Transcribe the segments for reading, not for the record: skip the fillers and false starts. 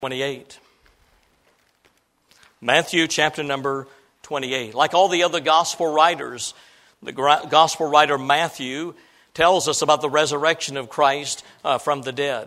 28. Matthew chapter number 28. Like all the other gospel writers, the gospel writer Matthew tells us about the resurrection of Christ from the dead.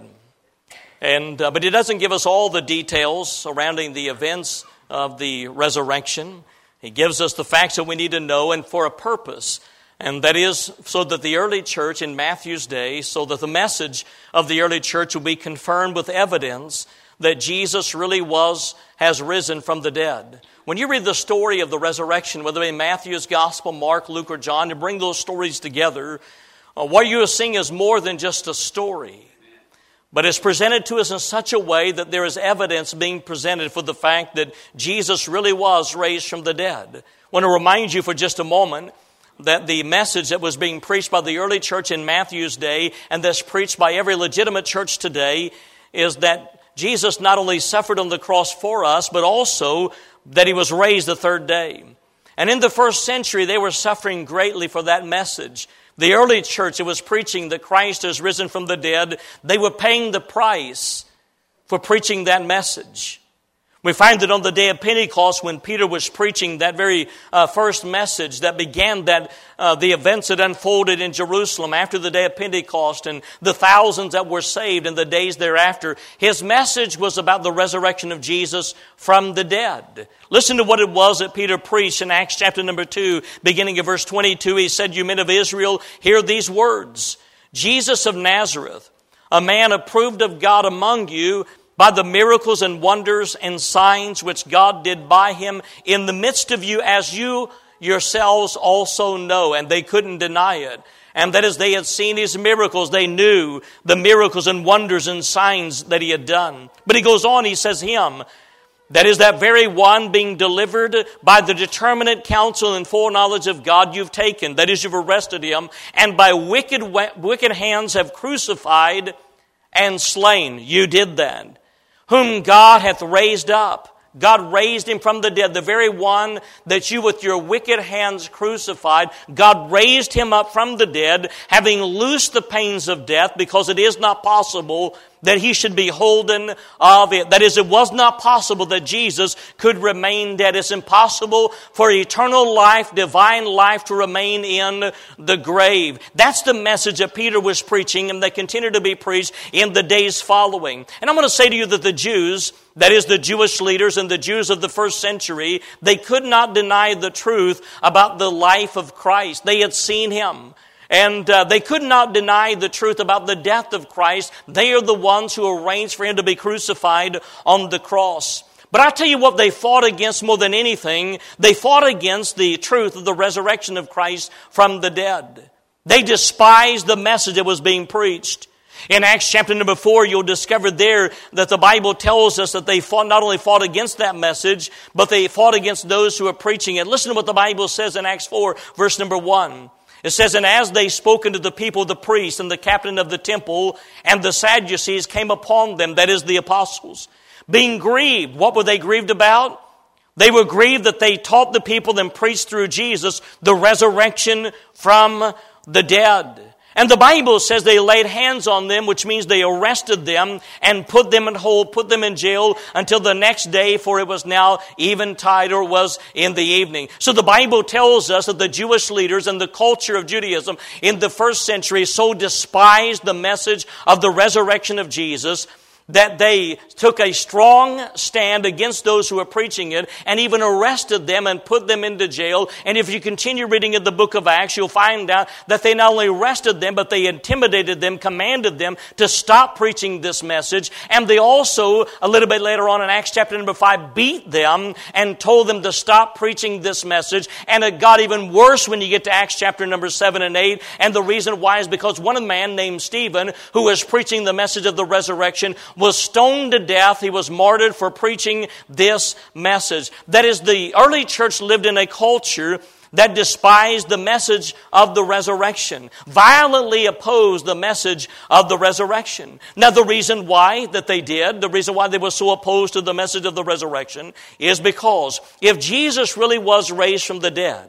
But he doesn't give us all the details surrounding the events of the resurrection. He gives us the facts that we need to know and for a purpose. And that is so that the early church in Matthew's day, so that the message of the early church will be confirmed with evidence that Jesus really has risen from the dead. When you read the story of the resurrection, whether in Matthew's gospel, Mark, Luke, or John, to bring those stories together, what you are seeing is more than just a story. But it's presented to us in such a way that there is evidence being presented for the fact that Jesus really was raised from the dead. I want to remind you for just a moment that the message that was being preached by the early church in Matthew's day and that's preached by every legitimate church today is that Jesus not only suffered on the cross for us, but also that he was raised the third day. And in the first century, they were suffering greatly for that message. The early church that was preaching that Christ has risen from the dead, they were paying the price for preaching that message. We find that on the day of Pentecost, when Peter was preaching that very first message that began the events that unfolded in Jerusalem after the day of Pentecost and the thousands that were saved in the days thereafter, his message was about the resurrection of Jesus from the dead. Listen to what it was that Peter preached in Acts chapter number 2, beginning of verse 22. He said, "You men of Israel, hear these words. Jesus of Nazareth, a man approved of God among you, by the miracles and wonders and signs which God did by him in the midst of you, as you yourselves also know." And they couldn't deny it. And that as they had seen his miracles, they knew the miracles and wonders and signs that he had done. But he goes on, he says, "Him, that is that very one being delivered by the determinate counsel and foreknowledge of God you've taken, that is, you've arrested him, and by wicked hands have crucified and slain." You did that. "Whom God hath raised up." God raised him from the dead. The very one that you with your wicked hands crucified, God raised him up from the dead, having loosed the pains of death, because it is not possible that he should be holden of it. That is, it was not possible that Jesus could remain dead. It's impossible for eternal life, divine life, to remain in the grave. That's the message that Peter was preaching, and that continued to be preached in the days following. And I'm going to say to you that the Jews, that is the Jewish leaders and the Jews of the first century, they could not deny the truth about the life of Christ. They had seen him. And they could not deny the truth about the death of Christ. They are the ones who arranged for him to be crucified on the cross. But I tell you what they fought against more than anything. They fought against the truth of the resurrection of Christ from the dead. They despised the message that was being preached. In Acts chapter number 4, you'll discover there that the Bible tells us that they not only fought against that message, but they fought against those who were preaching it. Listen to what the Bible says in Acts 4, verse number 1. It says, "And as they spoke unto the people, the priests and the captain of the temple and the Sadducees came upon them," that is the apostles, "being grieved." What were they grieved about? They were grieved that they taught the people and preached through Jesus the resurrection from the dead. And the Bible says they laid hands on them, which means they arrested them and put them in hold, put them in jail until the next day, for it was now eventide, or was in the evening. So the Bible tells us that the Jewish leaders and the culture of Judaism in the first century so despised the message of the resurrection of Jesus that they took a strong stand against those who were preaching it and even arrested them and put them into jail. And if you continue reading in the book of Acts, you'll find out that they not only arrested them, but they intimidated them, commanded them to stop preaching this message. And they also, a little bit later on in Acts chapter number 5, beat them and told them to stop preaching this message. And it got even worse when you get to Acts chapter number 7 and 8. And the reason why is because one man named Stephen, who was preaching the message of the resurrection, was stoned to death. He was martyred for preaching this message. That is, the early church lived in a culture that despised the message of the resurrection, violently opposed the message of the resurrection. Now, the reason why that they did, the reason why they were so opposed to the message of the resurrection, is because if Jesus really was raised from the dead,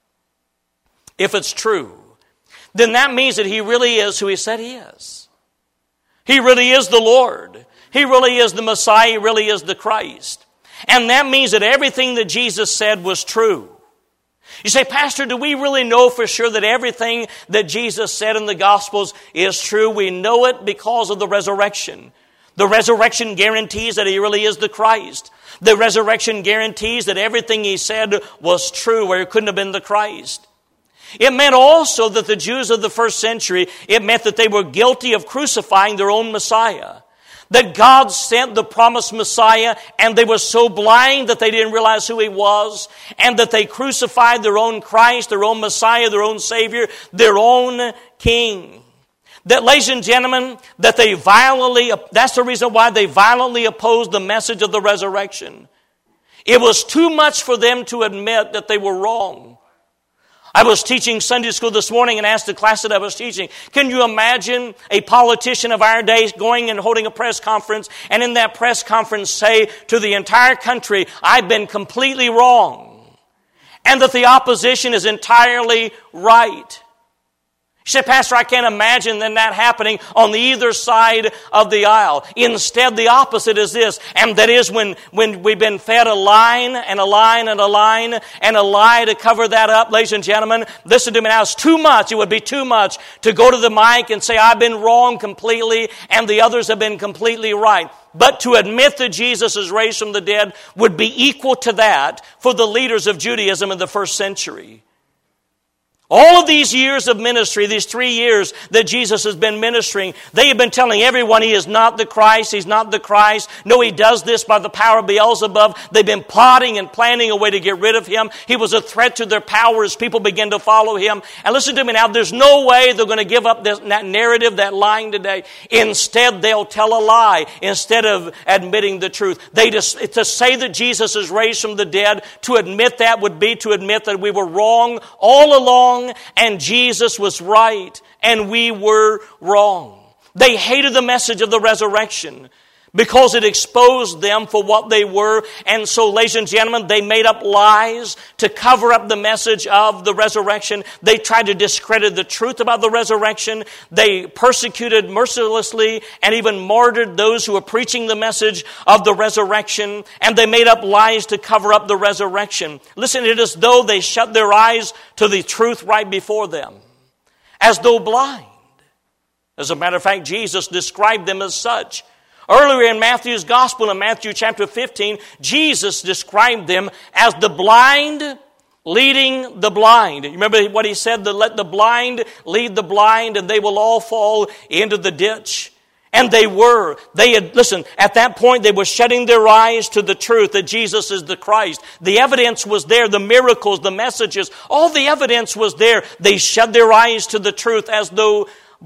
if it's true, then that means that he really is who he said he is. He really is the Lord. He really is the Messiah. He really is the Christ. And that means that everything that Jesus said was true. You say, Pastor, do we really know for sure that everything that Jesus said in the Gospels is true? We know it because of the resurrection. The resurrection guarantees that He really is the Christ. The resurrection guarantees that everything He said was true, or it couldn't have been the Christ. It meant also that the Jews of the first century, it meant that they were guilty of crucifying their own Messiah. That God sent the promised Messiah, and they were so blind that they didn't realize who He was, and that they crucified their own Christ, their own Messiah, their own Savior, their own King. That, ladies and gentlemen, that that's the reason why they violently opposed the message of the resurrection. It was too much for them to admit that they were wrong. I was teaching Sunday school this morning and asked the class that I was teaching, can you imagine a politician of our days going and holding a press conference, and in that press conference say to the entire country, I've been completely wrong, and that the opposition is entirely right? You say, Pastor, I can't imagine that happening on either side of the aisle. Instead, the opposite is this, and that is when we've been fed a line and a line and a line and a lie to cover that up, ladies and gentlemen, listen to me now, it's too much. It would be too much to go to the mic and say, I've been wrong completely and the others have been completely right. But to admit that Jesus is raised from the dead would be equal to that for the leaders of Judaism in the first century. All of these years of ministry, these 3 years that Jesus has been ministering, they have been telling everyone He is not the Christ, He's not the Christ. No, He does this by the power of Beelzebub. They've been plotting and planning a way to get rid of Him. He was a threat to their power as people begin to follow Him. And listen to me now, there's no way they're going to give up that narrative, that lying today. Instead, they'll tell a lie instead of admitting the truth. To say that Jesus is raised from the dead, to admit that would be to admit that we were wrong all along, and Jesus was right, and we were wrong. They hated the message of the resurrection because it exposed them for what they were. And so, ladies and gentlemen, they made up lies to cover up the message of the resurrection. They tried to discredit the truth about the resurrection. They persecuted mercilessly and even martyred those who were preaching the message of the resurrection. And they made up lies to cover up the resurrection. Listen, it is as though they shut their eyes to the truth right before them, as though blind. As a matter of fact, Jesus described them as such. Earlier in Matthew's Gospel, in Matthew chapter 15, Jesus described them as the blind leading the blind. You remember what He said? Let the blind lead the blind, and they will all fall into the ditch. And they were. Listen, at that point they were shutting their eyes to the truth that Jesus is the Christ. The evidence was there, the miracles, the messages, all the evidence was there. They shut their eyes to the truth as though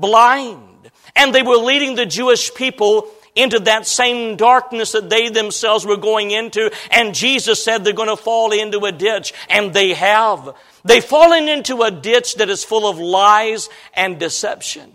blind. And they were leading the Jewish people into that same darkness that they themselves were going into. And Jesus said they're going to fall into a ditch. And they have. They've fallen into a ditch that is full of lies and deception.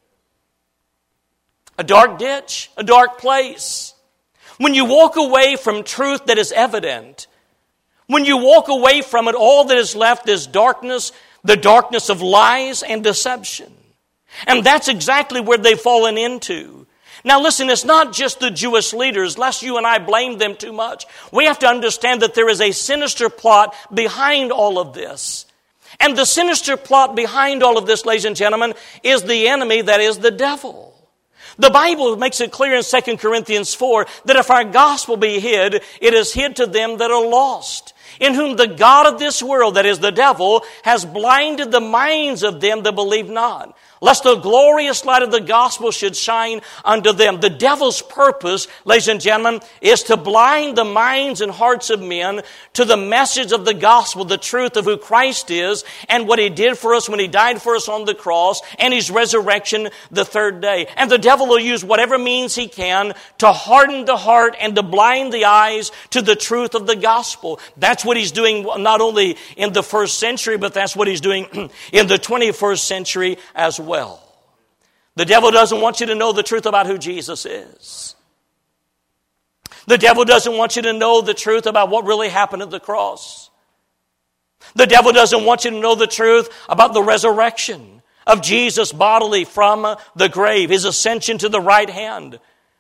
A dark ditch, a dark place. When you walk away from truth that is evident, when you walk away from it, all that is left is darkness, the darkness of lies and deception. And that's exactly where they've fallen into. Now listen, it's not just the Jewish leaders, lest you and I blame them too much. We have to understand that there is a sinister plot behind all of this. And the sinister plot behind all of this, ladies and gentlemen, is the enemy, that is the devil. The Bible makes it clear in 2 Corinthians 4 that if our gospel be hid, it is hid to them that are lost, in whom the God of this world, that is the devil, has blinded the minds of them that believe not, lest the glorious light of the gospel should shine unto them. The devil's purpose, ladies and gentlemen, is to blind the minds and hearts of men to the message of the gospel, the truth of who Christ is and what He did for us when He died for us on the cross and His resurrection the third day. And the devil will use whatever means he can to harden the heart and to blind the eyes to the truth of the gospel. That's what he's doing not only in the first century, but that's what he's doing in the 21st century as well. The devil doesn't want you to know the truth about who Jesus is. The devil doesn't want you to know the truth about what really happened at the cross. The devil doesn't want you to know the truth about the resurrection of Jesus bodily from the grave, His ascension to the right hand.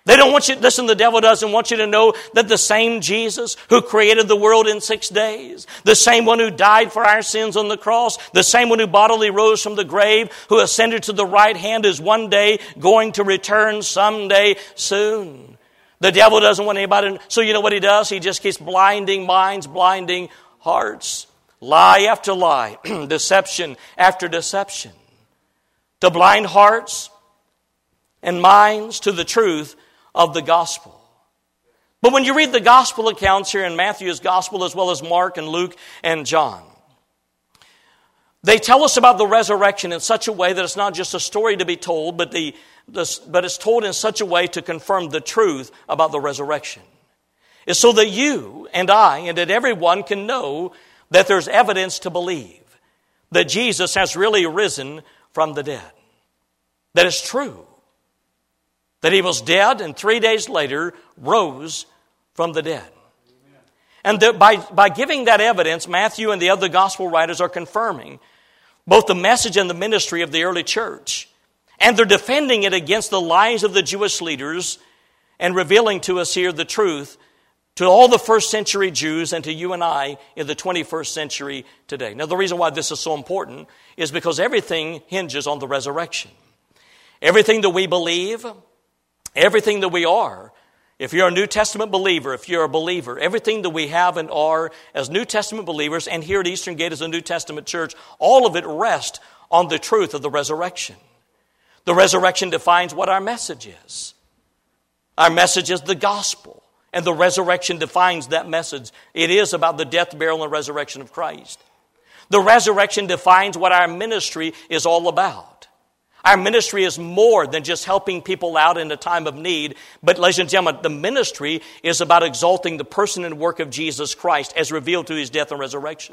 They don't want you, listen, the devil doesn't want you to know that the same Jesus who created the world in 6 days, the same one who died for our sins on the cross, the same one who bodily rose from the grave, who ascended to the right hand, is one day going to return someday soon. The devil doesn't want anybody to, so you know what he does? He just keeps blinding minds, blinding hearts. Lie after lie, deception after deception. To blind hearts and minds to the truth of the gospel. But when you read the gospel accounts here in Matthew's gospel, as well as Mark and Luke and John, they tell us about the resurrection in such a way that it's not just a story to be told, but it's told in such a way to confirm the truth about the resurrection. It's so that you and I and that everyone can know that there's evidence to believe that Jesus has really risen from the dead. That it's true. That he was dead and 3 days later rose from the dead. And that by giving that evidence, Matthew and the other gospel writers are confirming both the message and the ministry of the early church. And they're defending it against the lies of the Jewish leaders and revealing to us here the truth to all the first century Jews and to you and I in the 21st century today. Now, the reason why this is so important is because everything hinges on the resurrection. Everything that we believe, everything that we are, if you're a New Testament believer, if you're a believer, everything that we have and are as New Testament believers, and here at Eastern Gate as a New Testament church, all of it rests on the truth of the resurrection. The resurrection defines what our message is. Our message is the gospel, and the resurrection defines that message. It is about the death, burial, and resurrection of Christ. The resurrection defines what our ministry is all about. Our ministry is more than just helping people out in a time of need. But ladies and gentlemen, the ministry is about exalting the person and work of Jesus Christ as revealed through his death and resurrection.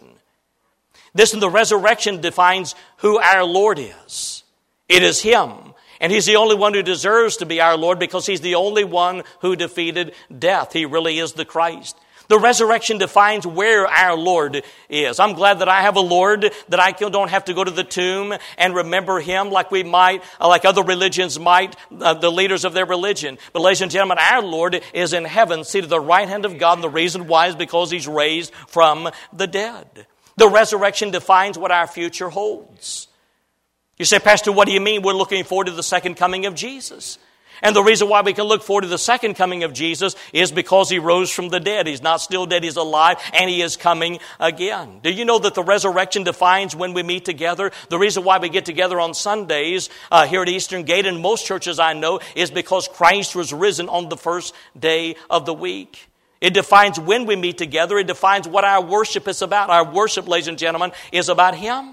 This and the resurrection defines who our Lord is. It is him. And he's the only one who deserves to be our Lord because he's the only one who defeated death. He really is the Christ. The resurrection defines where our Lord is. I'm glad that I have a Lord, that I don't have to go to the tomb and remember him like we might, like other religions might, the leaders of their religion. But ladies and gentlemen, our Lord is in heaven, seated at the right hand of God, and the reason why is because he's raised from the dead. The resurrection defines what our future holds. You say, Pastor, what do you mean? We're looking forward to the second coming of Jesus. And the reason why we can look forward to the second coming of Jesus is because he rose from the dead. He's not still dead, he's alive, and he is coming again. Do you know that the resurrection defines when we meet together? The reason why we get together on Sundays here at Eastern Gate, and most churches I know, is because Christ was risen on the first day of the week. It defines when we meet together. It defines what our worship is about. Our worship, ladies and gentlemen, is about him.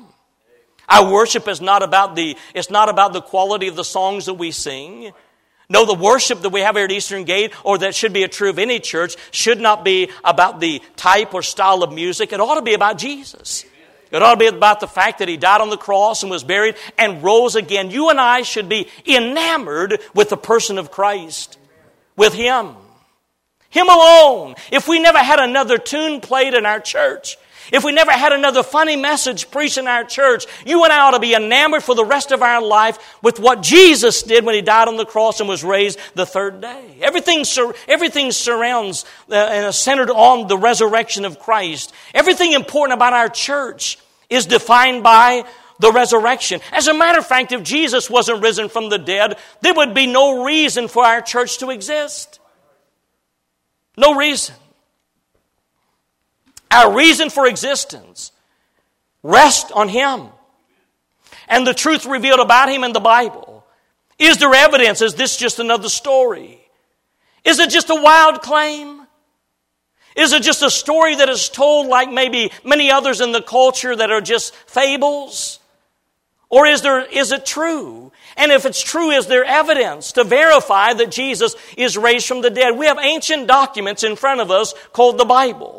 Our worship is not about the quality of the songs that we sing. No, the worship that we have here at Eastern Gate, or that should be true of any church, should not be about the type or style of music. It ought to be about Jesus. It ought to be about the fact that he died on the cross and was buried and rose again. You and I should be enamored with the person of Christ, with him. Him alone. If we never had another tune played in our church, if we never had another funny message preached in our church, you and I ought to be enamored for the rest of our life with what Jesus did when he died on the cross and was raised the third day. Everything surrounds and is centered on the resurrection of Christ. Everything important about our church is defined by the resurrection. As a matter of fact, if Jesus wasn't risen from the dead, there would be no reason for our church to exist. No reason. Our reason for existence rests on him and the truth revealed about him in the Bible. Is there evidence? Is this just another story? Is it just a wild claim? Is it just a story that is told like maybe many others in the culture that are just fables? Or is it true? And if it's true, is there evidence to verify that Jesus is raised from the dead? We have ancient documents in front of us called the Bible.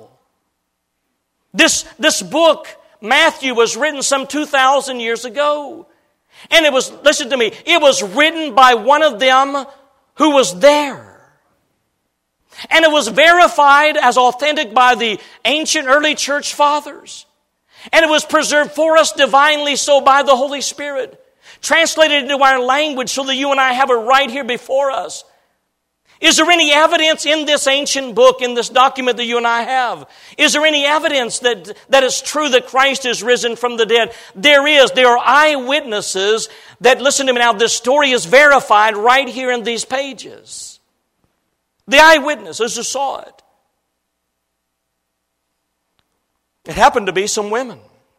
This book, Matthew, was written some 2,000 years ago. And it was, listen to me, it was written by one of them who was there. And it was verified as authentic by the ancient early church fathers. And it was preserved for us divinely so by the Holy Spirit. Translated into our language so that you and I have it right here before us. Is there any evidence in this ancient book, in this document that you and I have? Is there any evidence that it's true that Christ is risen from the dead? There is. There are eyewitnesses that, listen to me now, this story is verified right here in these pages. The eyewitnesses who saw it. It happened to be some women.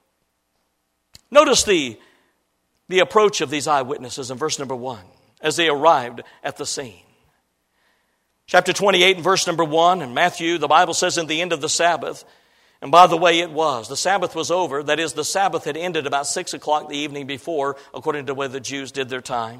Notice the approach of these eyewitnesses in verse number 1 as they arrived at the scene. Chapter 28 and verse number 1 in Matthew, the Bible says, in the end of the Sabbath, and by the way it was, the Sabbath was over, that is, the Sabbath had ended about 6 o'clock the evening before, according to the way the Jews did their time.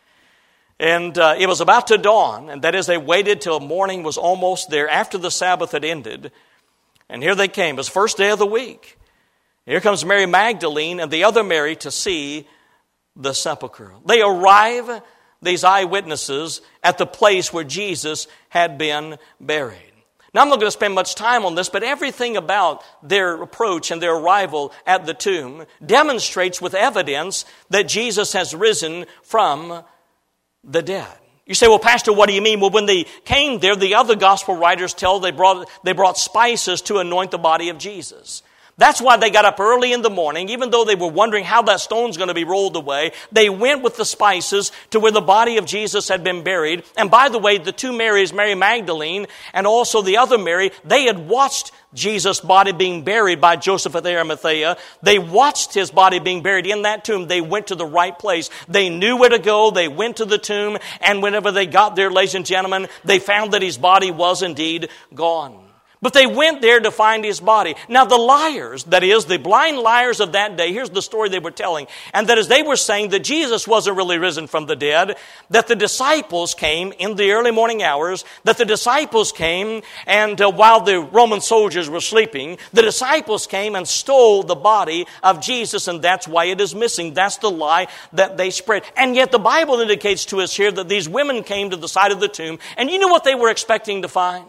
And it was about to dawn, and that is, they waited till morning was almost there after the Sabbath had ended. And here they came. It was the first day of the week. Here comes Mary Magdalene and the other Mary to see the sepulchre. They arrive, these eyewitnesses, at the place where Jesus had been buried. Now, I'm not going to spend much time on this, but everything about their approach and their arrival at the tomb demonstrates with evidence that Jesus has risen from the dead. You say, well, Pastor, what do you mean? Well, when they came there, the other gospel writers tell they brought spices to anoint the body of Jesus. That's why they got up early in the morning, even though they were wondering how that stone's going to be rolled away. They went with the spices to where the body of Jesus had been buried. And by the way, the two Marys, Mary Magdalene and also the other Mary, they had watched Jesus' body being buried by Joseph of Arimathea. They watched his body being buried in that tomb. They went to the right place. They knew where to go. They went to the tomb. And whenever they got there, ladies and gentlemen, they found that his body was indeed gone. But they went there to find his body. Now the liars, that is, the blind liars of that day, here's the story they were telling. And that is, they were saying that Jesus wasn't really risen from the dead, that the disciples came in the early morning hours, that the disciples came and while the Roman soldiers were sleeping, the disciples came and stole the body of Jesus, and that's why it is missing. That's the lie that they spread. And yet the Bible indicates to us here that these women came to the side of the tomb, and you know what they were expecting to find?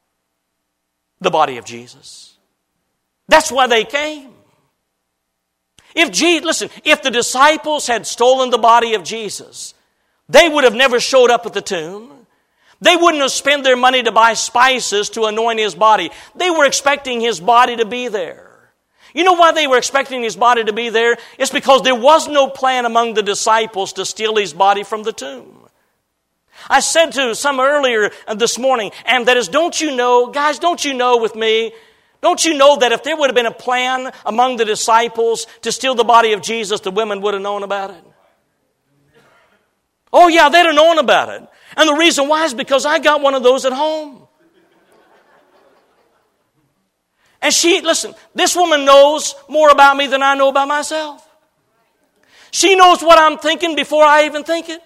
The body of Jesus. That's why they came. If the disciples had stolen the body of Jesus, they would have never showed up at the tomb. They wouldn't have spent their money to buy spices to anoint his body. They were expecting his body to be there. You know why they were expecting his body to be there? It's because there was no plan among the disciples to steal his body from the tomb. I said to some earlier this morning, and that is, don't you know with me, don't you know that if there would have been a plan among the disciples to steal the body of Jesus, the women would have known about it? Oh yeah, they'd have known about it. And the reason why is because I got one of those at home. And this woman knows more about me than I know about myself. She knows what I'm thinking before I even think it.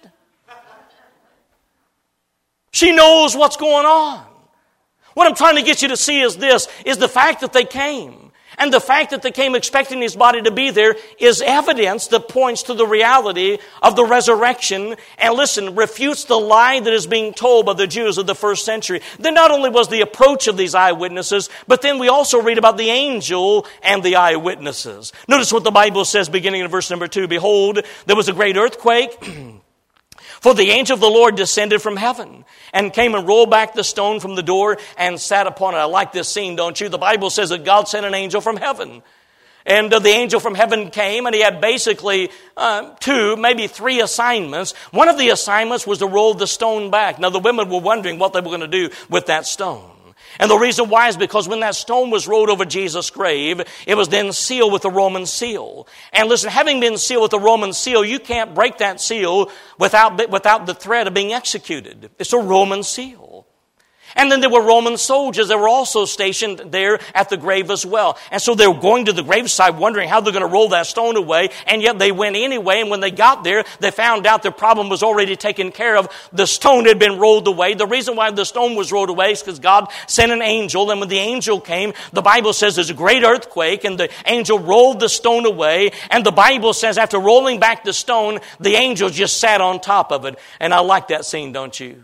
She knows what's going on. What I'm trying to get you to see is this, is the fact that they came. And the fact that they came expecting his body to be there is evidence that points to the reality of the resurrection. And listen, refutes the lie that is being told by the Jews of the first century. Then not only was the approach of these eyewitnesses, but then we also read about the angel and the eyewitnesses. Notice what the Bible says beginning in verse number 2. Behold, there was a great earthquake. For the angel of the Lord descended from heaven and came and rolled back the stone from the door and sat upon it. I like this scene, don't you? The Bible says that God sent an angel from heaven. And the angel from heaven came, and he had basically 2, maybe 3 assignments. One of the assignments was to roll the stone back. Now the women were wondering what they were going to do with that stone. And the reason why is because when that stone was rolled over Jesus' grave, it was then sealed with a Roman seal. And listen, having been sealed with a Roman seal, you can't break that seal without the threat of being executed. It's a Roman seal. And then there were Roman soldiers that were also stationed there at the grave as well. And so they were going to the graveside wondering how they're going to roll that stone away. And yet they went anyway. And when they got there, they found out their problem was already taken care of. The stone had been rolled away. The reason why the stone was rolled away is because God sent an angel. And when the angel came, the Bible says there's a great earthquake. And the angel rolled the stone away. And the Bible says after rolling back the stone, the angel just sat on top of it. And I like that scene, don't you?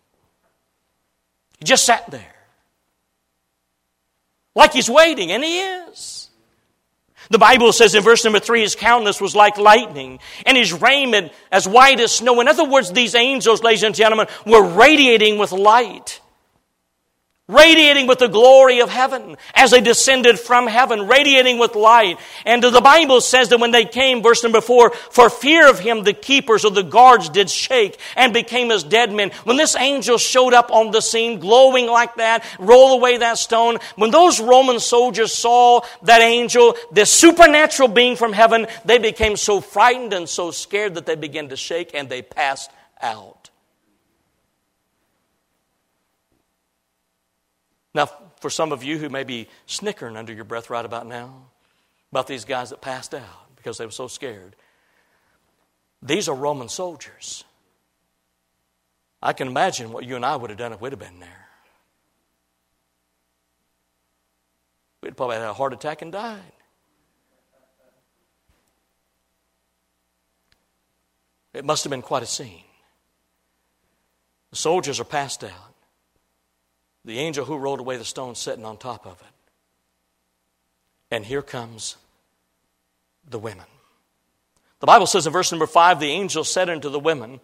He just sat there. Like he's waiting, and he is. The Bible says in verse number 3, his countenance was like lightning, and his raiment as white as snow. In other words, these angels, ladies and gentlemen, were radiating with light. Radiating with the glory of heaven as they descended from heaven, radiating with light. And the Bible says that when they came, verse number 4, for fear of him, the keepers or the guards did shake and became as dead men. When this angel showed up on the scene, glowing like that, roll away that stone, when those Roman soldiers saw that angel, this supernatural being from heaven, they became so frightened and so scared that they began to shake and they passed out. Now, for some of you who may be snickering under your breath right about now about these guys that passed out because they were so scared, these are Roman soldiers. I can imagine what you and I would have done if we'd have been there. We'd probably had a heart attack and died. It must have been quite a scene. The soldiers are passed out. The angel who rolled away the stone sitting on top of it. And here comes the women. The Bible says in verse number 5, the angel said unto the women,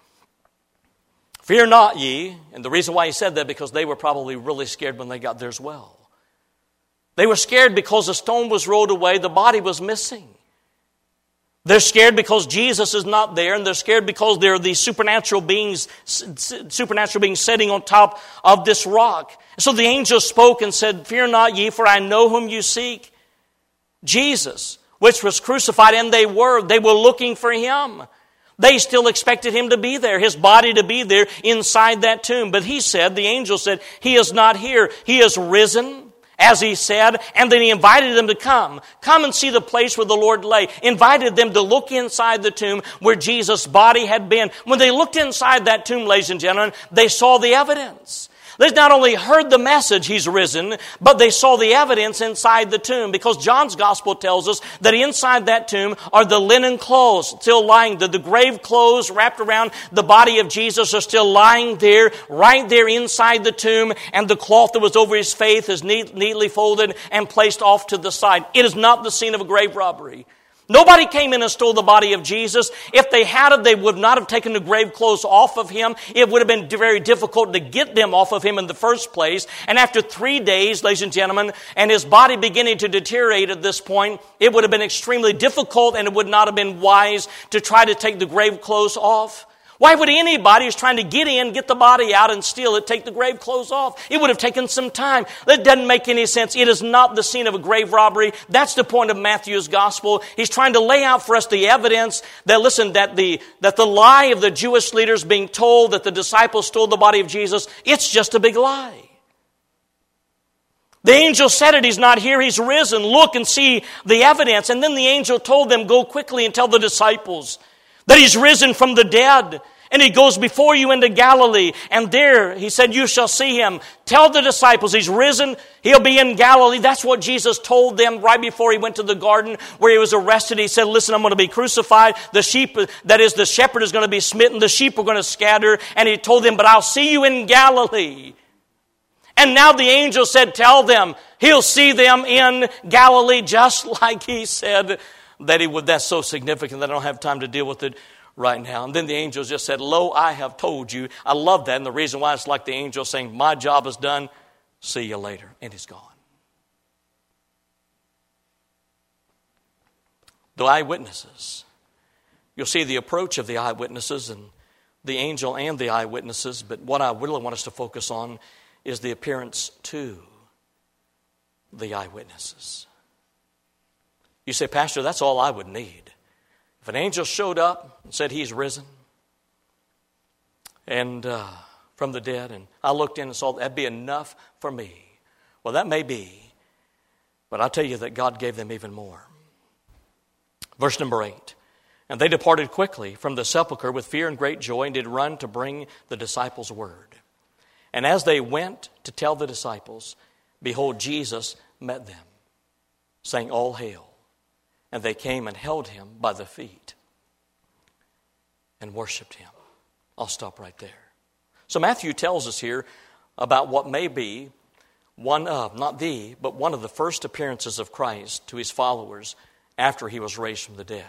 fear not ye. And the reason why he said that, because they were probably really scared when they got there as well. They were scared because the stone was rolled away, the body was missing. They're scared because Jesus is not there, and they're scared because there are these supernatural beings sitting on top of this rock. So the angel spoke and said, fear not ye, for I know whom you seek. Jesus, which was crucified, and they were looking for him. They still expected him to be there, his body to be there inside that tomb. But he said, the angel said, he is not here. He is risen, as he said, and then he invited them to come and see the place where the Lord lay. Invited them to look inside the tomb where Jesus' body had been. When they looked inside that tomb, ladies and gentlemen, they saw the evidence. They not only heard the message, he's risen, but they saw the evidence inside the tomb, because John's gospel tells us that inside that tomb are the linen clothes still lying. The grave clothes wrapped around the body of Jesus are still lying there, right there inside the tomb, and the cloth that was over his face is neatly folded and placed off to the side. It is not the scene of a grave robbery. Nobody came in and stole the body of Jesus. If they had it, they would not have taken the grave clothes off of him. It would have been very difficult to get them off of him in the first place. And after 3 days, ladies and gentlemen, and his body beginning to deteriorate at this point, it would have been extremely difficult, and it would not have been wise to try to take the grave clothes off. Why would anybody who's trying to get in, get the body out and steal it, take the grave clothes off? It would have taken some time. That doesn't make any sense. It is not the scene of a grave robbery. That's the point of Matthew's gospel. He's trying to lay out for us the evidence that, listen, that the lie of the Jewish leaders being told that the disciples stole the body of Jesus, it's just a big lie. The angel said it, he's not here, he's risen. Look and see the evidence. And then the angel told them, go quickly and tell the disciples that he's risen from the dead. And he goes before you into Galilee. And there, he said, you shall see him. Tell the disciples he's risen. He'll be in Galilee. That's what Jesus told them right before he went to the garden where he was arrested. He said, listen, I'm going to be crucified. The sheep, that is, the shepherd is going to be smitten. The sheep are going to scatter. And he told them, but I'll see you in Galilee. And now the angel said, tell them he'll see them in Galilee, just like he said that he would. That's so significant that I don't have time to deal with it right now. And then the angel just said, lo, I have told you. I love that. And the reason why it's like the angel saying, my job is done. See you later. And he's gone. The eyewitnesses. You'll see the approach of the eyewitnesses and the angel and the eyewitnesses. But what I really want us to focus on is the appearance to the eyewitnesses. You say, Pastor, that's all I would need. If an angel showed up and said he's risen and from the dead, and I looked in and saw that'd be enough for me. Well, that may be, but I'll tell you that God gave them even more. Verse number 8. And they departed quickly from the sepulchre with fear and great joy, and did run to bring the disciples word. And as they went to tell the disciples, behold, Jesus met them, saying, all hail. And they came and held him by the feet and worshiped him. I'll stop right there. So Matthew tells us here about what may be one of, not the, but one of the first appearances of Christ to his followers after he was raised from the dead.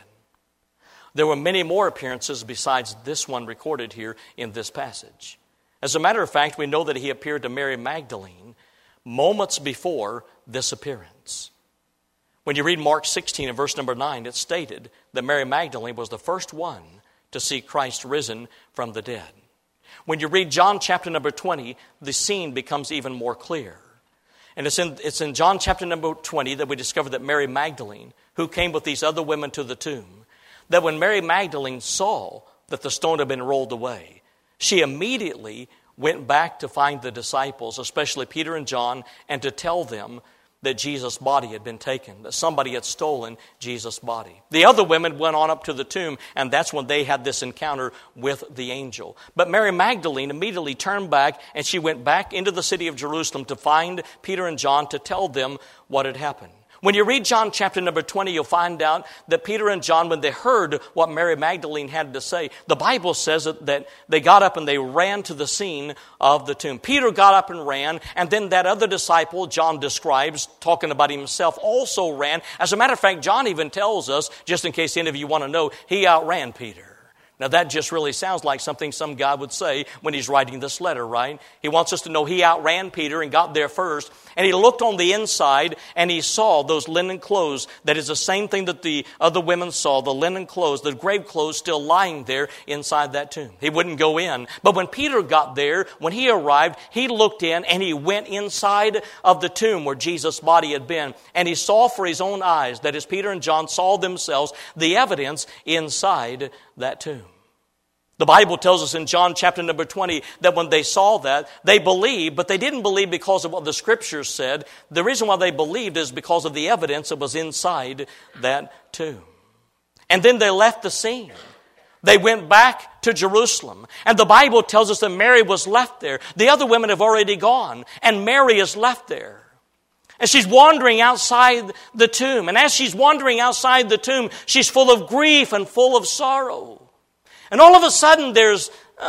There were many more appearances besides this one recorded here in this passage. As a matter of fact, we know that he appeared to Mary Magdalene moments before this appearance. When you read Mark 16 and verse number 9, it's stated that Mary Magdalene was the first one to see Christ risen from the dead. When you read John chapter number 20, the scene becomes even more clear. And it's in John chapter number 20 that we discover that Mary Magdalene, who came with these other women to the tomb, that when Mary Magdalene saw that the stone had been rolled away, she immediately went back to find the disciples, especially Peter and John, and to tell them that Jesus' body had been taken, that somebody had stolen Jesus' body. The other women went on up to the tomb, and that's when they had this encounter with the angel. But Mary Magdalene immediately turned back, and she went back into the city of Jerusalem to find Peter and John to tell them what had happened. When you read John chapter number 20, you'll find out that Peter and John, when they heard what Mary Magdalene had to say, the Bible says that they got up and they ran to the scene of the tomb. Peter got up and ran, and then that other disciple, John describes, talking about himself, also ran. As a matter of fact, John even tells us, just in case any of you want to know, he outran Peter. Now that just really sounds like something some guy would say when he's writing this letter, right? He wants us to know he outran Peter and got there first. And he looked on the inside and he saw those linen clothes. That is the same thing that the other women saw, the linen clothes, the grave clothes still lying there inside that tomb. He wouldn't go in. But when Peter got there, when he arrived, he looked in and he went inside of the tomb where Jesus' body had been. And he saw for his own eyes, that is, Peter and John saw themselves, the evidence inside that tomb. The Bible tells us in John chapter number 20 that when they saw that, they believed, but they didn't believe because of what the Scriptures said. The reason why they believed is because of the evidence that was inside that tomb. And then they left the scene. They went back to Jerusalem. And the Bible tells us that Mary was left there. The other women have already gone, and Mary is left there. And she's wandering outside the tomb. And as she's wandering outside the tomb, she's full of grief and full of sorrow. And all of a sudden, there's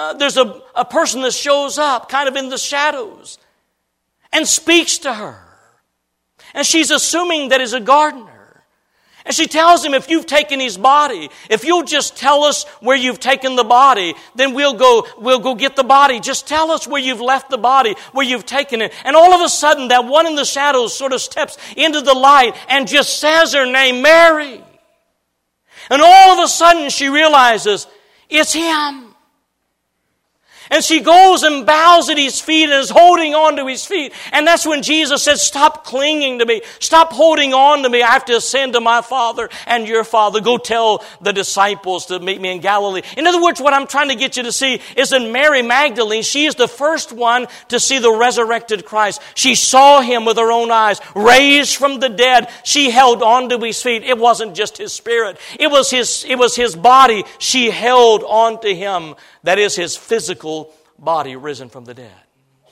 a person that shows up kind of in the shadows and speaks to her. And she's assuming that he's a gardener. And she tells him, if you've taken his body, if you'll just tell us where you've taken the body, then we'll go get the body. Just tell us where you've left the body, where you've taken it. And all of a sudden, that one in the shadows sort of steps into the light and just says her name, Mary. And all of a sudden, she realizes, it's him. And she goes and bows at his feet and is holding on to his feet. And that's when Jesus said, stop clinging to me. Stop holding on to me. I have to ascend to my Father and your Father. Go tell the disciples to meet me in Galilee. In other words, what I'm trying to get you to see is that Mary Magdalene, she is the first one to see the resurrected Christ. She saw him with her own eyes, raised from the dead. She held on to his feet. It wasn't just his spirit. It was his body. She held on to him. That is his physical body risen from the dead.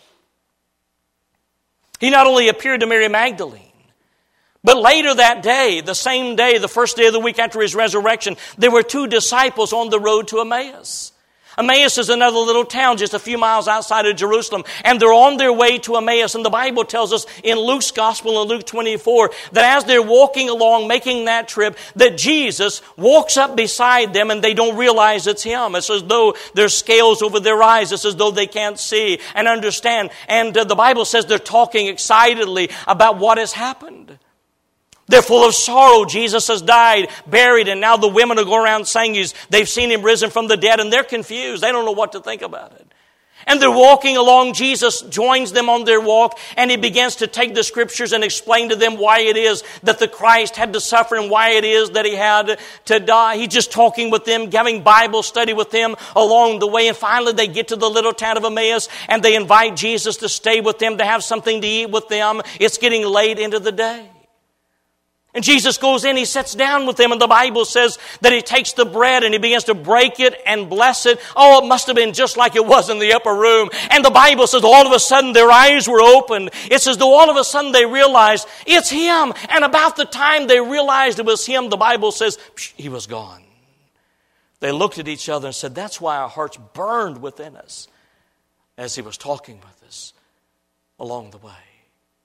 He not only appeared to Mary Magdalene, but later that day, the same day, the first day of the week after his resurrection, there were two disciples on the road to Emmaus. Emmaus is another little town just a few miles outside of Jerusalem, and they're on their way to Emmaus. And the Bible tells us in Luke's Gospel in Luke 24 that as they're walking along, making that trip, that Jesus walks up beside them and they don't realize it's him. It's as though there's scales over their eyes. It's as though they can't see and understand. And the Bible says they're talking excitedly about what has happened. They're full of sorrow. Jesus has died, buried, and now the women are going around saying they've seen him risen from the dead, and they're confused. They don't know what to think about it. And they're walking along. Jesus joins them on their walk, and he begins to take the Scriptures and explain to them why it is that the Christ had to suffer and why it is that he had to die. He's just talking with them, having Bible study with them along the way. And finally they get to the little town of Emmaus, and they invite Jesus to stay with them, to have something to eat with them. It's getting late into the day. And Jesus goes in, he sits down with them, and the Bible says that he takes the bread and he begins to break it and bless it. Oh, it must have been just like it was in the upper room. And the Bible says all of a sudden their eyes were opened. It's as though all of a sudden they realized it's him. And about the time they realized it was him, the Bible says he was gone. They looked at each other and said, that's why our hearts burned within us as he was talking with us along the way.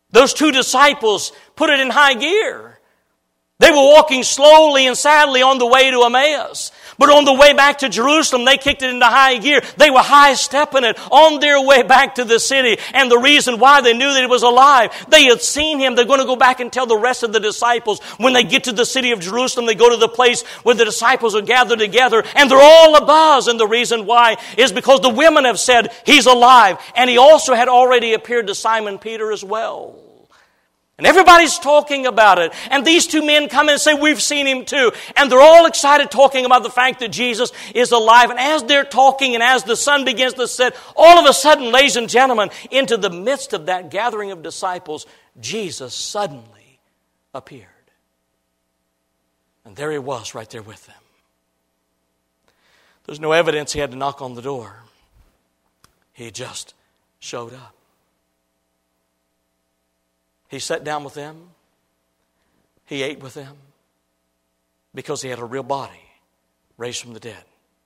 Those two disciples put it in high gear. They were walking slowly and sadly on the way to Emmaus. But on the way back to Jerusalem, they kicked it into high gear. They were high-stepping it on their way back to the city. And the reason why they knew that it was alive, they had seen him. They're going to go back and tell the rest of the disciples. When they get to the city of Jerusalem, they go to the place where the disciples are gathered together. And they're all abuzz. And the reason why is because the women have said, he's alive. And he also had already appeared to Simon Peter as well. And everybody's talking about it. And these two men come in and say, we've seen him too. And they're all excited talking about the fact that Jesus is alive. And as they're talking and as the sun begins to set, all of a sudden, ladies and gentlemen, into the midst of that gathering of disciples, Jesus suddenly appeared. And there he was right there with them. There's no evidence he had to knock on the door. He just showed up. He sat down with them. He ate with them because he had a real body raised from the dead.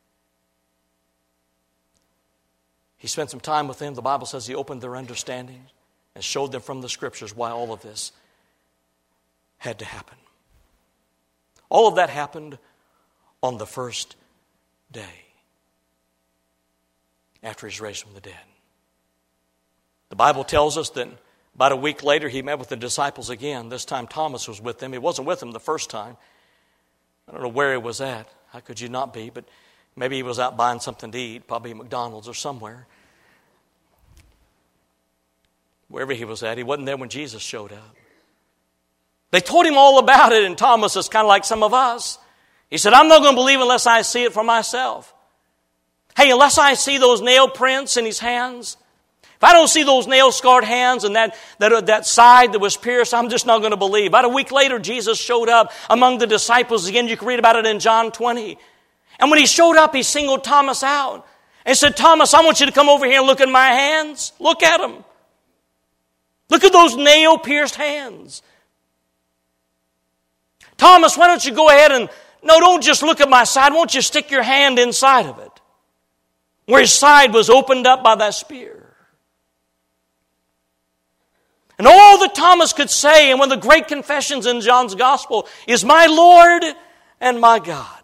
He spent some time with them. The Bible says he opened their understanding and showed them from the Scriptures why all of this had to happen. All of that happened on the first day after he's raised from the dead. The Bible tells us that about a week later, he met with the disciples again. This time Thomas was with them. He wasn't with them the first time. I don't know where he was at. How could you not be? But maybe he was out buying something to eat, probably McDonald's or somewhere. Wherever he was at, he wasn't there when Jesus showed up. They told him all about it, and Thomas is kind of like some of us. He said, I'm not going to believe unless I see it for myself. Hey, unless I see those nail prints in his hands, if I don't see those nail-scarred hands and that side that was pierced, I'm just not going to believe. About a week later, Jesus showed up among the disciples again. You can read about it in John 20. And when he showed up, he singled Thomas out and said, Thomas, I want you to come over here and look at my hands. Look at them. Look at those nail-pierced hands. Thomas, why don't you go ahead and, no, don't just look at my side. Why don't you stick your hand inside of it, where his side was opened up by that spear. And all that Thomas could say, and one of the great confessions in John's Gospel, is my Lord and my God.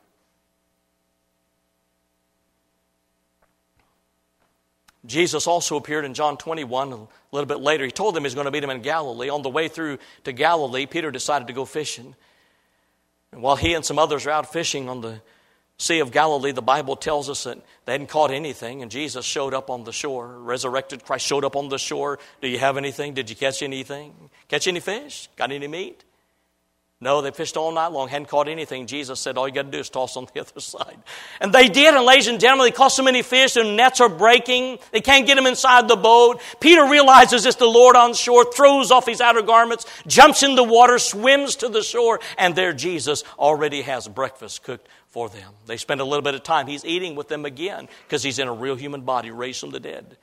Jesus also appeared in John 21 a little bit later. He told them he was going to meet him in Galilee. On the way through to Galilee, Peter decided to go fishing. And while he and some others are out fishing on the Sea of Galilee, the Bible tells us that they hadn't caught anything, and Jesus showed up on the shore. Resurrected Christ showed up on the shore. Do you have anything? Did you catch anything? Catch any fish? Got any meat? No, they fished all night long, hadn't caught anything. Jesus said, all you got to do is toss on the other side. And they did, and ladies and gentlemen, they caught so many fish, their nets are breaking. They can't get them inside the boat. Peter realizes it's the Lord on shore, throws off his outer garments, jumps in the water, swims to the shore, and there Jesus already has breakfast cooked for them. They spend a little bit of time. He's eating with them again because he's in a real human body raised from the dead.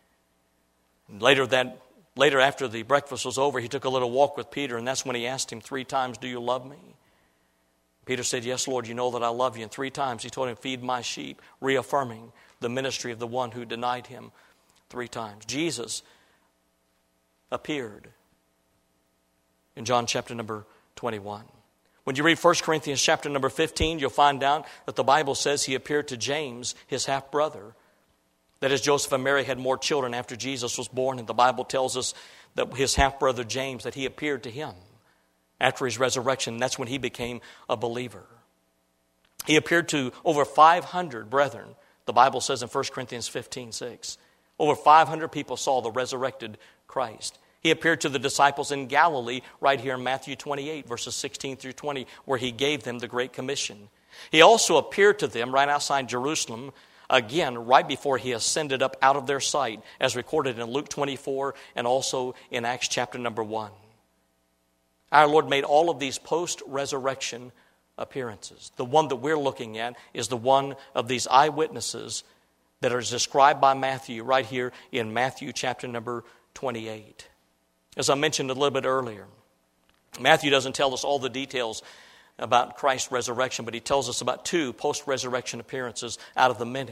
And Later, after the breakfast was over, he took a little walk with Peter, and that's when he asked him 3 times, do you love me? Peter said, yes, Lord, you know that I love you. And 3 times he told him, feed my sheep, reaffirming the ministry of the one who denied him 3 times. Jesus appeared in John chapter number 21. When you read 1 Corinthians chapter number 15, you'll find out that the Bible says he appeared to James, his half-brother. That is, Joseph and Mary had more children after Jesus was born, and the Bible tells us that his half-brother James, that he appeared to him after his resurrection. That's when he became a believer. He appeared to over 500 brethren. The Bible says in 1 Corinthians 15:6. Over 500 people saw the resurrected Christ. He appeared to the disciples in Galilee, right here in Matthew 28, verses 16 through 20, where he gave them the Great Commission. He also appeared to them right outside Jerusalem, again, right before he ascended up out of their sight, as recorded in Luke 24 and also in Acts chapter number 1. Our Lord made all of these post-resurrection appearances. The one that we're looking at is the one of these eyewitnesses that are described by Matthew right here in Matthew chapter number 28. As I mentioned a little bit earlier, Matthew doesn't tell us all the details about Christ's resurrection, but he tells us about 2 post-resurrection appearances out of the many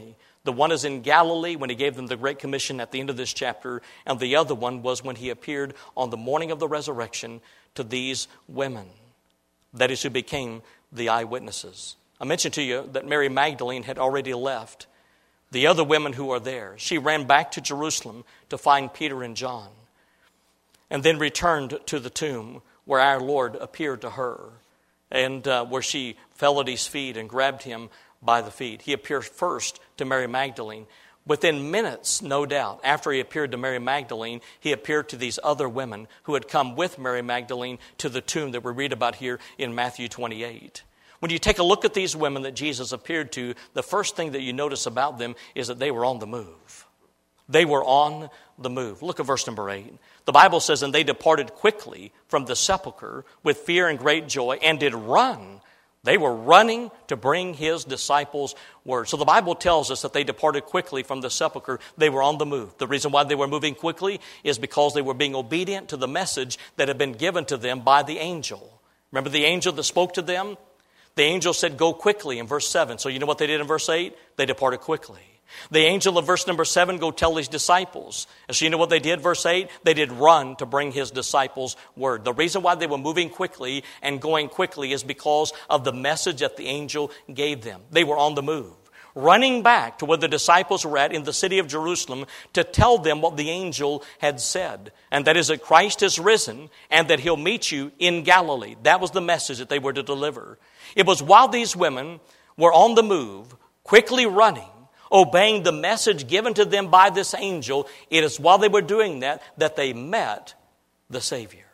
The one is in Galilee when he gave them the Great Commission at the end of this chapter, and the other one was when he appeared on the morning of the resurrection to these women, that is, who became the eyewitnesses. I mentioned to you that Mary Magdalene had already left. The other women who are there, she ran back to Jerusalem to find Peter and John, and then returned to the tomb where our Lord appeared to her, and where she fell at his feet and grabbed him by the feet. He appeared first to Mary Magdalene. Within minutes, no doubt, after he appeared to Mary Magdalene, he appeared to these other women who had come with Mary Magdalene to the tomb that we read about here in Matthew 28. When you take a look at these women that Jesus appeared to, the first thing that you notice about them is that they were on the move. They were on the move. Look at verse number 8. The Bible says, "And they departed quickly from the sepulchre with fear and great joy, and did run." They were running to bring his disciples word. So the Bible tells us that they departed quickly from the sepulchre. They were on the move. The reason why they were moving quickly is because they were being obedient to the message that had been given to them by the angel. Remember the angel that spoke to them? The angel said, "Go quickly," in verse 7. So you know what they did in verse 8? They departed quickly. The angel of verse number 7, "Go tell his disciples." And so you know what they did, verse 8? They did run to bring his disciples word. The reason why they were moving quickly and going quickly is because of the message that the angel gave them. They were on the move, running back to where the disciples were at in the city of Jerusalem to tell them what the angel had said. And that is that Christ is risen and that he'll meet you in Galilee. That was the message that they were to deliver. It was while these women were on the move, quickly running, obeying the message given to them by this angel, it is while they were doing that that they met the Savior.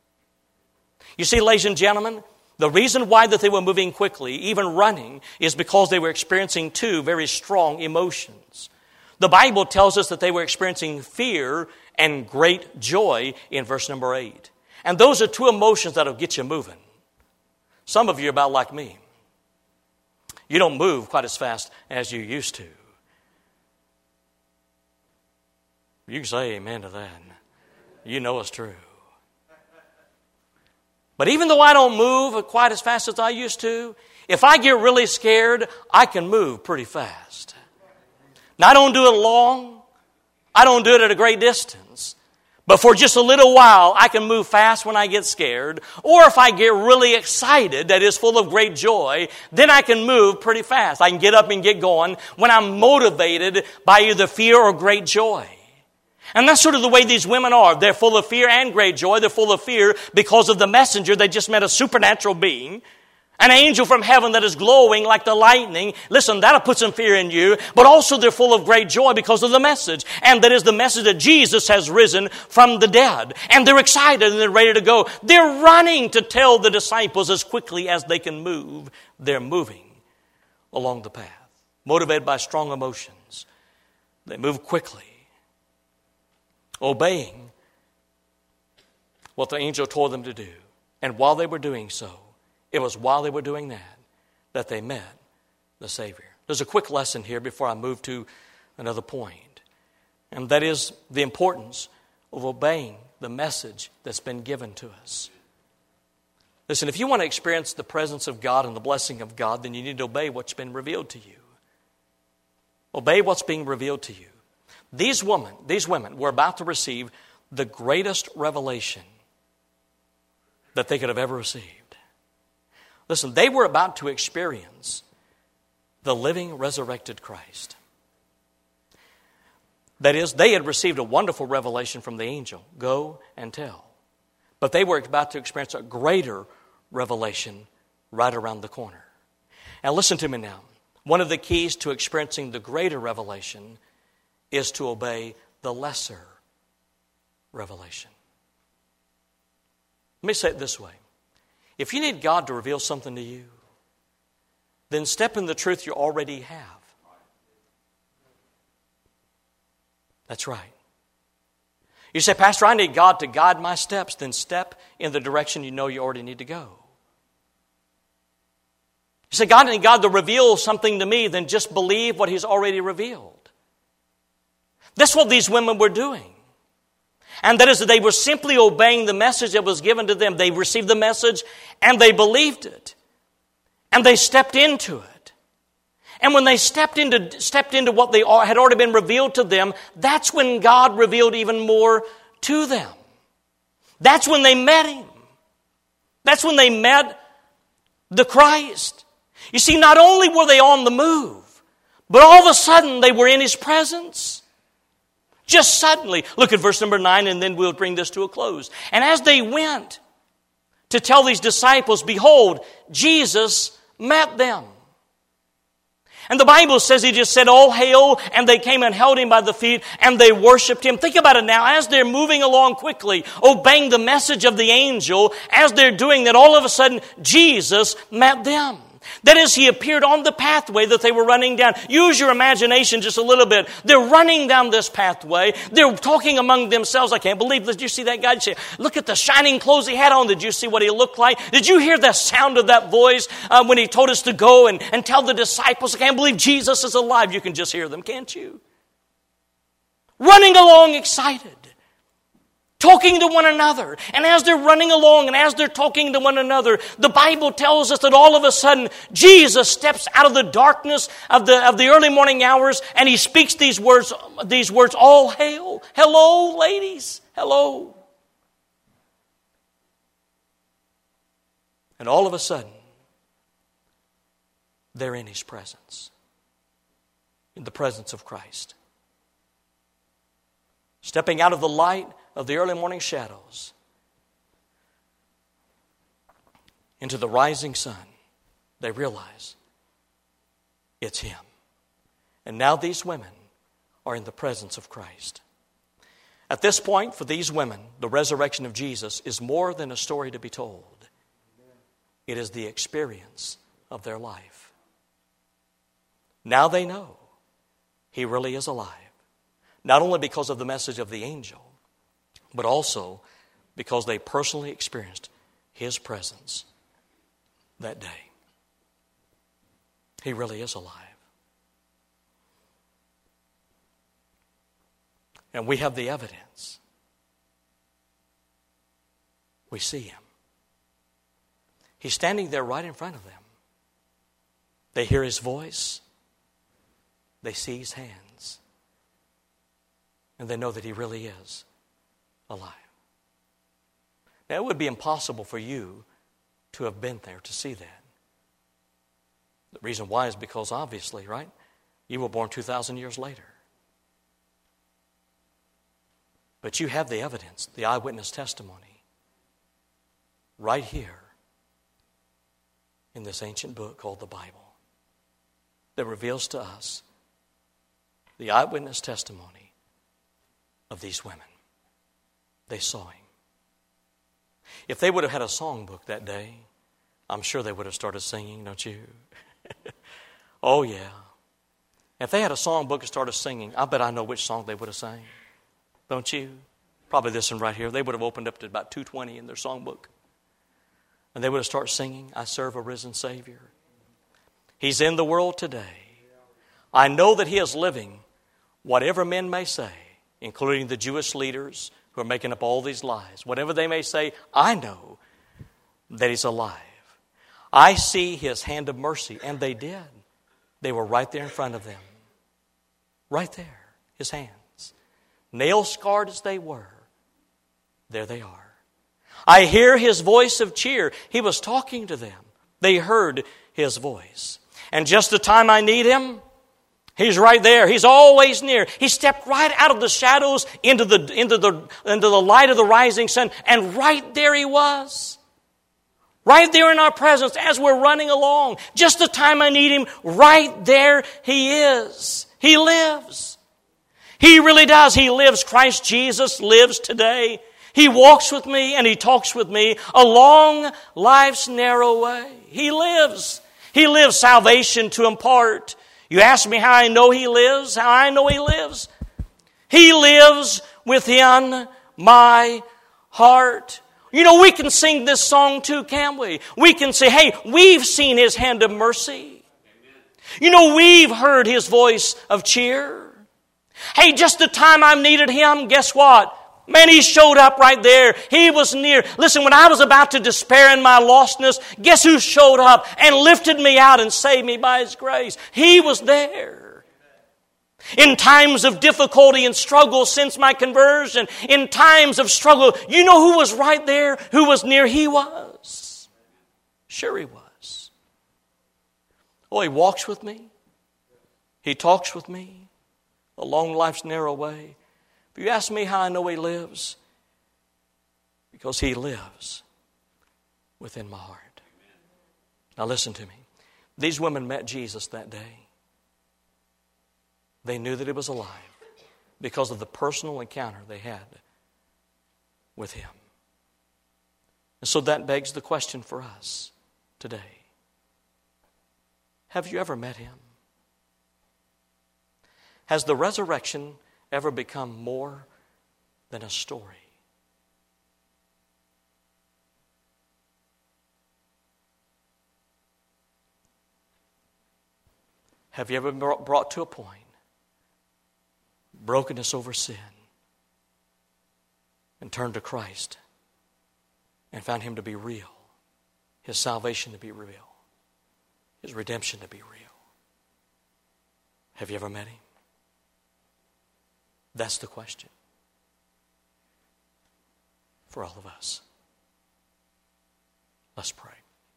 You see, ladies and gentlemen, the reason why that they were moving quickly, even running, is because they were experiencing two very strong emotions. The Bible tells us that they were experiencing fear and great joy in verse number 8. And those are two emotions that'll get you moving. Some of you are about like me. You don't move quite as fast as you used to. You can say amen to that. You know it's true. But even though I don't move quite as fast as I used to, if I get really scared, I can move pretty fast. Now, I don't do it long. I don't do it at a great distance. But for just a little while, I can move fast when I get scared. Or if I get really excited, that is full of great joy, then I can move pretty fast. I can get up and get going when I'm motivated by either fear or great joy. And that's sort of the way these women are. They're full of fear and great joy. They're full of fear because of the messenger. They just met a supernatural being, an angel from heaven that is glowing like the lightning. Listen, that'll put some fear in you. But also they're full of great joy because of the message. And that is the message that Jesus has risen from the dead. And they're excited and they're ready to go. They're running to tell the disciples as quickly as they can move. They're moving along the path, motivated by strong emotions. They move quickly, obeying what the angel told them to do. And while they were doing so, it was while they were doing that they met the Savior. There's a quick lesson here before I move to another point, and that is the importance of obeying the message that's been given to us. Listen, if you want to experience the presence of God and the blessing of God, then you need to obey what's been revealed to you. Obey what's being revealed to you. These women were about to receive the greatest revelation that they could have ever received. Listen, they were about to experience the living, resurrected Christ. That is, they had received a wonderful revelation from the angel, "Go and tell." But they were about to experience a greater revelation right around the corner. Now listen to me now. One of the keys to experiencing the greater revelation is to obey the lesser revelation. Let me say it this way. If you need God to reveal something to you, then step in the truth you already have. That's right. You say, "Pastor, I need God to guide my steps." Then step in the direction you know you already need to go. You say, "God, I need God to reveal something to me." Then just believe what He's already revealed. That's what these women were doing. And that is that they were simply obeying the message that was given to them. They received the message and they believed it. And they stepped into it. And when they stepped into what they had already been revealed to them, that's when God revealed even more to them. That's when they met Him. That's when they met the Christ. You see, not only were they on the move, but all of a sudden they were in His presence. Just suddenly. Look at verse number 9, and then we'll bring this to a close. And as they went to tell these disciples, behold, Jesus met them. And the Bible says He just said, "Oh, hail," and they came and held Him by the feet, and they worshiped Him. Think about it now. As they're moving along quickly, obeying the message of the angel, as they're doing that, all of a sudden, Jesus met them. That is, He appeared on the pathway that they were running down. Use your imagination just a little bit. They're running down this pathway. They're talking among themselves. I can't believe this. Did you see that guy? Look at the shining clothes he had on. Did you see what he looked like? Did you hear the sound of that voice when He told us to go and tell the disciples? I can't believe Jesus is alive. You can just hear them, can't you? Running along excited. Talking to one another. And as they're running along and as they're talking to one another, the Bible tells us that all of a sudden Jesus steps out of the darkness of the early morning hours and He speaks these words, "All hail." Hello, ladies. Hello. And all of a sudden, they're in His presence. In the presence of Christ. Stepping out of the light of the early morning shadows into the rising sun, they realize it's Him. And now these women are in the presence of Christ. At this point, for these women, the resurrection of Jesus is more than a story to be told. It is the experience of their life. Now they know He really is alive. Not only because of the message of the angel, but also because they personally experienced His presence that day. He really is alive. And we have the evidence. We see Him. He's standing there right in front of them. They hear His voice. They see His hands. And they know that He really is alive. Now, it would be impossible for you to have been there to see that. The reason why is because obviously, right? You were born 2,000 years later. But you have the evidence, the eyewitness testimony, right here in this ancient book called the Bible that reveals to us the eyewitness testimony of these women. They saw Him. If they would have had a songbook that day, I'm sure they would have started singing, don't you? Oh, yeah. If they had a songbook and started singing, I bet I know which song they would have sang. Don't you? Probably this one right here. They would have opened up to about 220 in their songbook. And they would have started singing, "I serve a risen Savior. He's in the world today. I know that He is living, whatever men may say," including the Jewish leaders who are making up all these lies. Whatever they may say, I know that He's alive. I see His hand of mercy. And they did. They were right there in front of them. Right there. His hands. Nail-scarred as they were, there they are. I hear His voice of cheer. He was talking to them. They heard His voice. And just the time I need Him, He's right there. He's always near. He stepped right out of the shadows into the light of the rising sun. And right there He was. Right there in our presence as we're running along. Just the time I need Him, right there He is. He lives. He really does. He lives. Christ Jesus lives today. He walks with me and He talks with me along life's narrow way. He lives. He lives salvation to impart. You ask me how I know He lives, how I know He lives. He lives within my heart. You know, we can sing this song too, can't we? We can say, hey, we've seen His hand of mercy. You know, we've heard His voice of cheer. Hey, just the time I've needed Him, guess what? Man, He showed up right there. He was near. Listen, when I was about to despair in my lostness, guess who showed up and lifted me out and saved me by His grace? He was there. In times of difficulty and struggle since my conversion, in times of struggle, you know who was right there, who was near? He was. Sure He was. Oh, He walks with me. He talks with me along life's narrow way. If you ask me how I know He lives, because He lives within my heart. Now listen to me. These women met Jesus that day. They knew that He was alive because of the personal encounter they had with Him. And so that begs the question for us today. Have you ever met Him? Has the resurrection ever become more than a story? Have you ever been brought to a point, brokenness over sin, and turned to Christ and found Him to be real, His salvation to be real, His redemption to be real? Have you ever met Him? That's the question for all of us. Let's pray.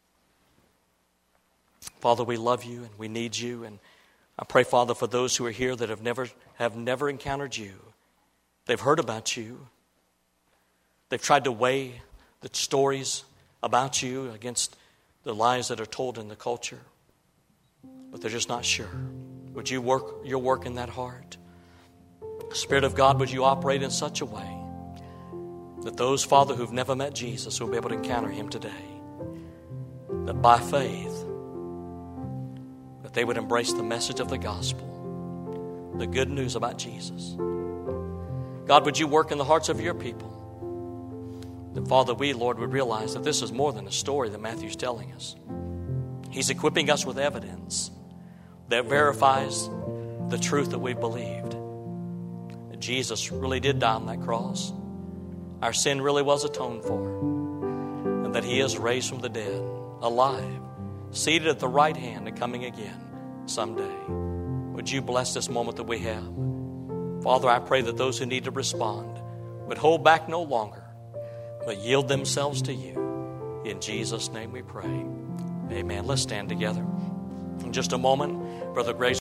Father, we love You and we need You, and I pray, Father, for those who are here that have never encountered You. They've heard about You. They've tried to weigh the stories about You against the lies that are told in the culture, but they're just not sure. Would You work Your work in that heart? Spirit of God, would You operate in such a way that those, Father, who've never met Jesus will be able to encounter Him today, that by faith that they would embrace the message of the gospel, the good news about Jesus. God, would You work in the hearts of Your people? That, Father, we, Lord, would realize that this is more than a story that Matthew's telling us. He's equipping us with evidence that verifies the truth that we've believed. That Jesus really did die on that cross. Our sin really was atoned for. And that He is raised from the dead, alive, seated at the right hand and coming again someday. Would You bless this moment that we have? Father, I pray that those who need to respond would hold back no longer, but yield themselves to You. In Jesus' name we pray. Amen. Let's stand together. In just a moment, Brother Grace